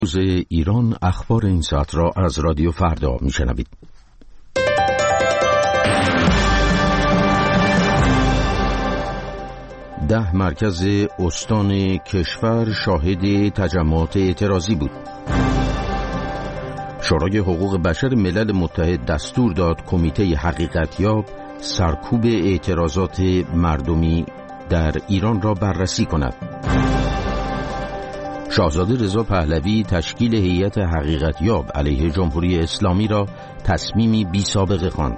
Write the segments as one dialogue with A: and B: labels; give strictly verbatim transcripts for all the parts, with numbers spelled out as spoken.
A: روز ایران اخبار این ساعت را از رادیو فردا میشنوید. ده مرکز استان کشور شاهد تجمعات اعتراضی بود. شورای حقوق بشر ملل متحد دستور داد کمیته حقیقتیاب سرکوب اعتراضات مردمی در ایران را بررسی کند. شاهزاده رضا پهلوی تشکیل هیئت حقیقتیاب علیه جمهوری اسلامی را تصمیمی بی سابقه خواند.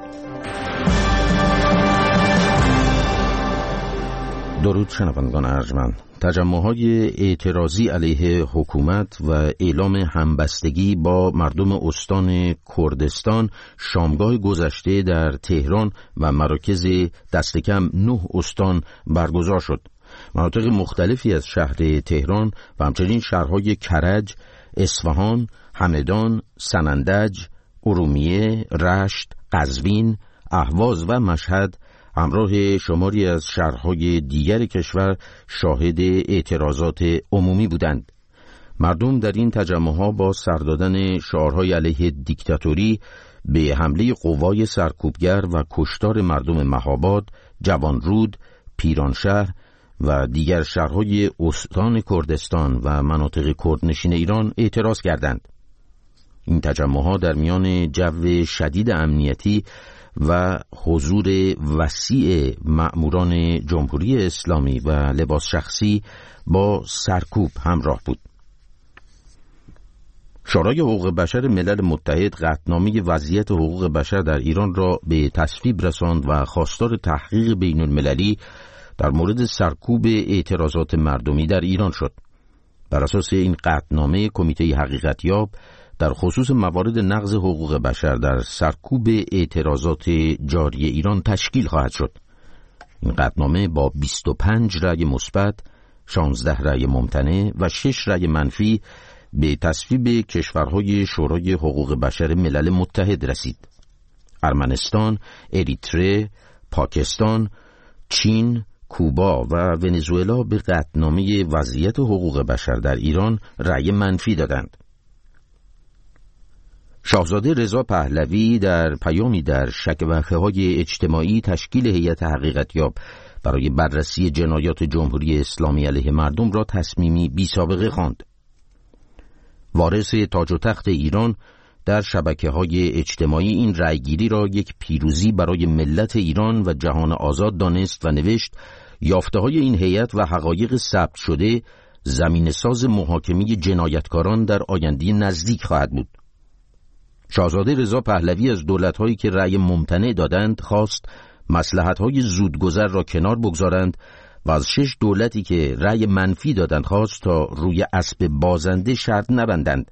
A: درود شنوندگان ارجمند. تجمع‌های اعتراضی علیه حکومت و اعلام همبستگی با مردم استان کردستان شامگاه گذشته در تهران و مراکز دست کم نه استان برگزار شد. مناطق مختلفی از شهر تهران و همچنین شهرهای کرج، اصفهان، همدان، سنندج، ارومیه، رشت، قزوین، اهواز و مشهد همراه شماری از شهرهای دیگر کشور شاهد اعتراضات عمومی بودند. مردم در این تجمعها با سر دادن شعارهای علیه دیکتاتوری به حمله قوای سرکوبگر و کشتار مردم مهاباد، جوانرود، پیرانشهر و دیگر شهرهای استان کردستان و مناطق کردنشین ایران اعتراض کردند. این تجمعها در میان جو شدید امنیتی و حضور وسیع مأموران جمهوری اسلامی و لباس شخصی با سرکوب همراه بود. شورای حقوق بشر ملل متحد قطعنامه وضعیت حقوق بشر در ایران را به تصویب رساند و خواستار تحقیق بین المللی در مورد سرکوب اعتراضات مردمی در ایران شد. بر اساس این قطعنامه کمیته حقیقتیاب در خصوص موارد نقض حقوق بشر در سرکوب اعتراضات جاری ایران تشکیل خواهد شد. این قطعنامه با بیست و پنج رأی مثبت، شانزده رأی ممتنع و شش رأی منفی به تصویب کشورهای شورای حقوق بشر ملل متحد رسید. ارمنستان، اریتره، پاکستان، چین، کوبا و ونزوئلا به قطعنامه وضعیت حقوق بشر در ایران رأی منفی دادند. شاهزاده رضا پهلوی در پیامی در شبکه‌های اجتماعی تشکیل هیئت حقیقتیاب برای بررسی جنایات جمهوری اسلامی علیه مردم را تصمیمی بی سابقه خواند. وارث تاج و تخت ایران در شبکه‌های اجتماعی این رأیگیری را یک پیروزی برای ملت ایران و جهان آزاد دانست و نوشت یافته‌های این هیئت و حقایق ثبت شده زمینه‌ساز محاکمه جنایتکاران در آینده نزدیک خواهد بود. شاهزاده رضا پهلوی از دولت‌هایی که رأی ممتنع دادند خواست مصلحت‌های زودگذر را کنار بگذارند و از شش دولتی که رأی منفی دادند خواست تا روی اسب بازنده شرط نبندند.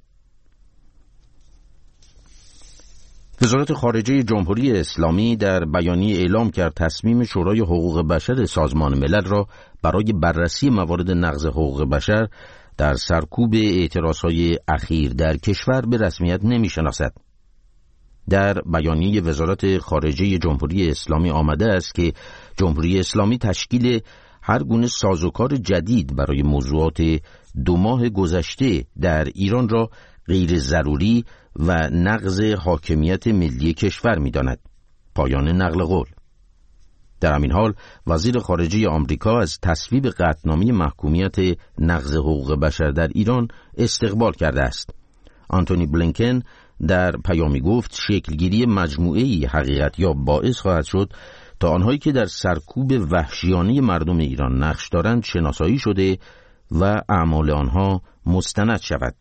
A: وزارت خارجه جمهوری اسلامی در بیانیه اعلام کرد تصمیم شورای حقوق بشر سازمان ملل را برای بررسی موارد نقض حقوق بشر در سرکوب اعتراضهای اخیر در کشور به رسمیت نمی‌شناسد. در بیانیه وزارت خارجه جمهوری اسلامی آمده است که جمهوری اسلامی تشکیل هر گونه سازوکار جدید برای موضوعات دو ماه گذشته در ایران را غیر ضروری و نقض حاکمیت ملی کشور می‌داند. پایان نقل قول. در همین حال وزیر خارجه آمریکا از تصویب قطعنامه محکومیت نقض حقوق بشر در ایران استقبال کرده است. آنتونی بلینکن در پیامی گفت شکلگیری مجموعه‌ای حقیقتیاب باعث خواهد شد تا آنهایی که در سرکوب وحشیانه مردم ایران نقش دارند شناسایی شده و اعمال آنها مستند شود.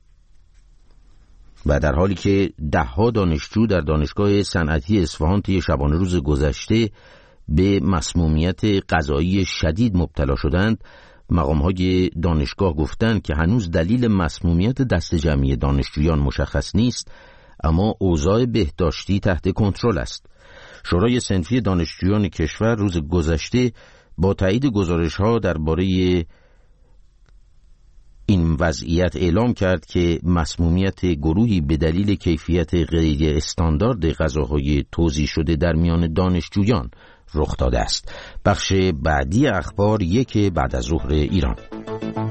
A: و در حالی که ده‌ها دانشجو در دانشگاه صنعتی اصفهان طی شبانه روز گذشته به مسمومیت غذایی شدید مبتلا شدند، مقام‌های دانشگاه گفتند که هنوز دلیل مسمومیت دست جمعی دانشجویان مشخص نیست، اما اوضاع بهداشتی تحت کنترل است. شورای صنفی دانشجویان کشور روز گذشته با تایید گزارش‌ها درباره این وضعیت اعلام کرد که مسمومیت گروهی به دلیل کیفیت غیر استاندارد غذاهای توزیع شده در میان دانشجویان رخ داده است. بخش بعدی اخبار یک بعد از ظهر ایران.